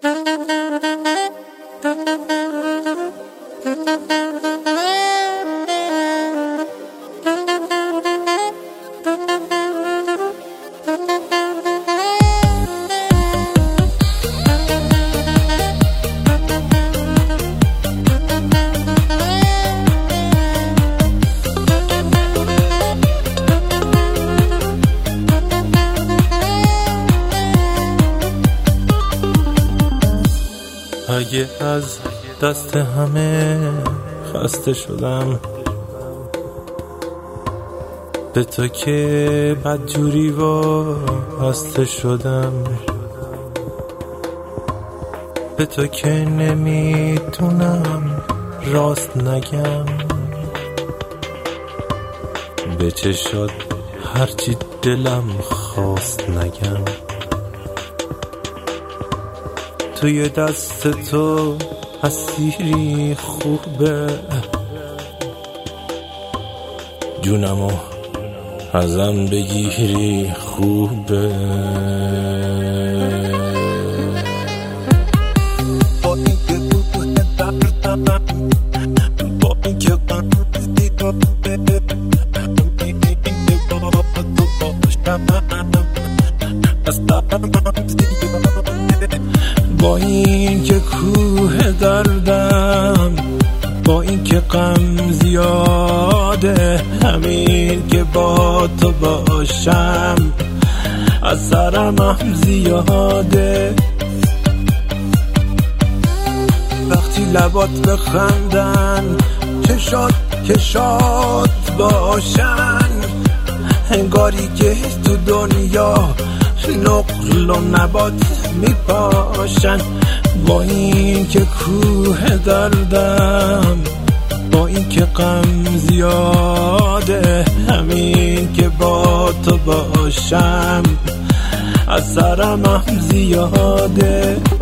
اگه از دست همه خسته شدم، به تو که بدجوری وابسته شدم، به تو که نمیتونم راست نگم، به چشات هرچی دلم خواست نگم. توی دست تو اسیری خوبه، جونمو ازم بگیری خوبه. با اینکه تو دردم، با اینکه قرضی داده، با این که کوه دردم، با این که غم زیاده، همین که با تو باشم از سرم هم زیاده. وقتی لبات بخندن، چشات که شاد باشن، انگاری که تو دنیا نقل و نبات میپاشن. با این که کوه دردم، با این که غم زیاده، همین که با تو باشم از سرم هم زیاده.